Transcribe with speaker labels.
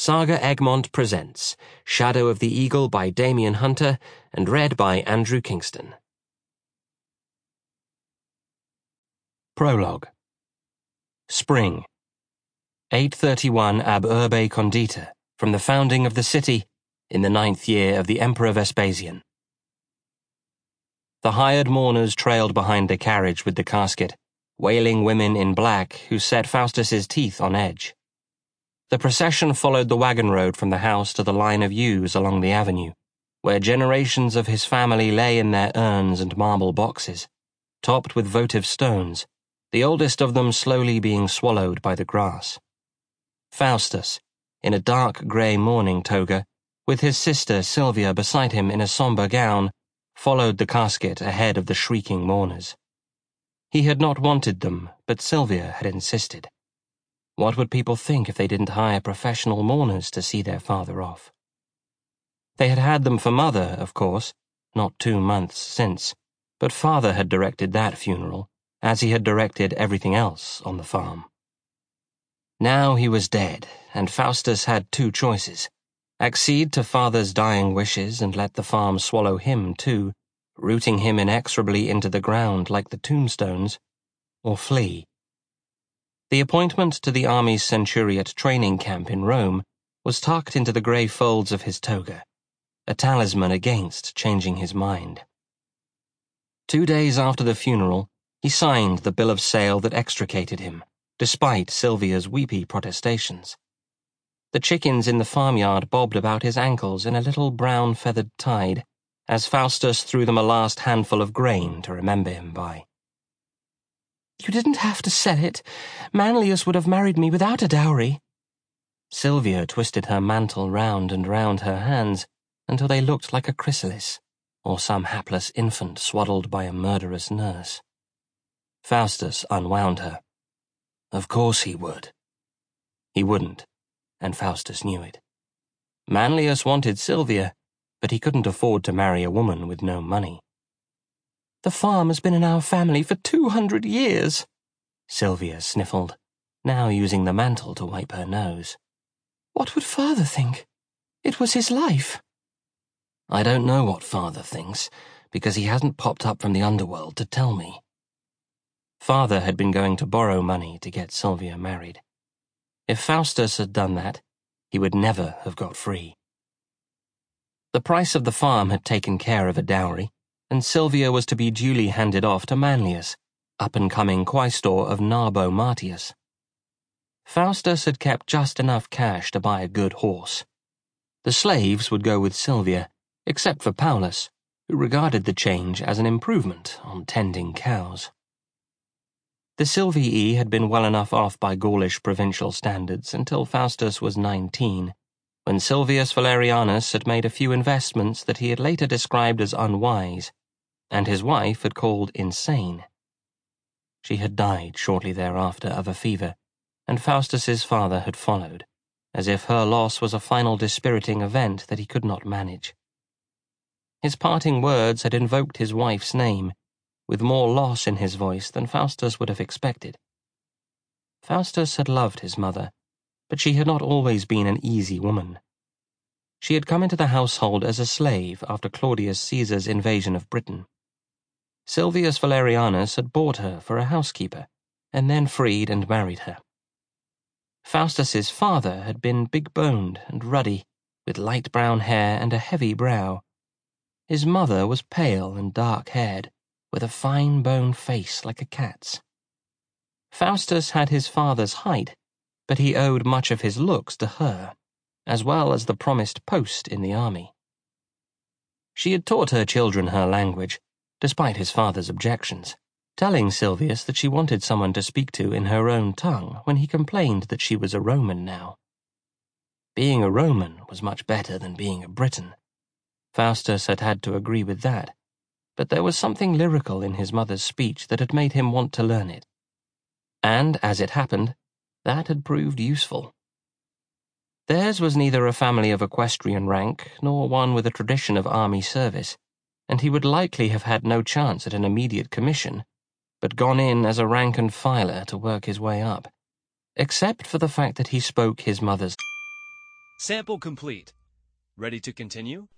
Speaker 1: Saga Egmont presents Shadow of the Eagle by Damian Hunter and read by Andrew Kingston. Prologue. Spring. 831 ab urbe condita, from the founding of the city, in the 9th year of the Emperor Vespasian. The hired mourners trailed behind the carriage with the casket, wailing women in black who set Faustus's teeth on edge. The procession followed the wagon road from the house to the line of yews along the avenue, where generations of his family lay in their urns and marble boxes, topped with votive stones, the oldest of them slowly being swallowed by the grass. Faustus, in a dark grey mourning toga, with his sister Sylvia beside him in a sombre gown, followed the casket ahead of the shrieking mourners. He had not wanted them, but Sylvia had insisted. What would people think if they didn't hire professional mourners to see their father off? They had had them for mother, of course, not 2 months since, but father had directed that funeral, as he had directed everything else on the farm. Now he was dead, and Faustus had 2 choices: accede to father's dying wishes and let the farm swallow him too, rooting him inexorably into the ground like the tombstones, or flee. The appointment to the army's centuriate training camp in Rome was tucked into the grey folds of his toga, a talisman against changing his mind. 2 days after the funeral, he signed the bill of sale that extricated him, despite Sylvia's weepy protestations. The chickens in the farmyard bobbed about his ankles in a little brown feathered tide, as Faustus threw them a last handful of grain to remember him by. "You didn't have to sell it. Manlius would have married me without a dowry." Sylvia twisted her mantle round and round her hands until they looked like a chrysalis, or some hapless infant swaddled by a murderous nurse. Faustus unwound her. Of course he would. He wouldn't, and Faustus knew it. Manlius wanted Sylvia, but he couldn't afford to marry a woman with no money. "The farm has been in our family for 200 years, Sylvia sniffled, now using the mantle to wipe her nose. "What would father think? It was his life." "I don't know what father thinks, because he hasn't popped up from the underworld to tell me." Father had been going to borrow money to get Sylvia married. If Faustus had done that, he would never have got free. The price of the farm had taken care of a dowry, and Sylvia was to be duly handed off to Manlius, up-and-coming quaestor of Narbo Martius. Faustus had kept just enough cash to buy a good horse. The slaves would go with Sylvia, except for Paulus, who regarded the change as an improvement on tending cows. The Silvii had been well enough off by Gaulish provincial standards until Faustus was 19, when Silvius Valerianus had made a few investments that he had later described as unwise, and his wife had called insane. She had died shortly thereafter of a fever, and Faustus's father had followed, as if her loss was a final dispiriting event that he could not manage. His parting words had invoked his wife's name, with more loss in his voice than Faustus would have expected. Faustus had loved his mother, but she had not always been an easy woman. She had come into the household as a slave after Claudius Caesar's invasion of Britain. Silvius Valerianus had bought her for a housekeeper, and then freed and married her. Faustus's father had been big-boned and ruddy, with light brown hair and a heavy brow. His mother was pale and dark-haired, with a fine-boned face like a cat's. Faustus had his father's height, but he owed much of his looks to her, as well as the promised post in the army. She had taught her children her language, despite his father's objections, telling Silvius that she wanted someone to speak to in her own tongue when he complained that she was a Roman now. Being a Roman was much better than being a Briton. Faustus had had to agree with that, but there was something lyrical in his mother's speech that had made him want to learn it. And, as it happened, that had proved useful. Theirs was neither a family of equestrian rank nor one with a tradition of army service, and he would likely have had no chance at an immediate commission, but gone in as a rank-and-filer to work his way up, except for the fact that he spoke his mother's.
Speaker 2: Sample complete. Ready to continue?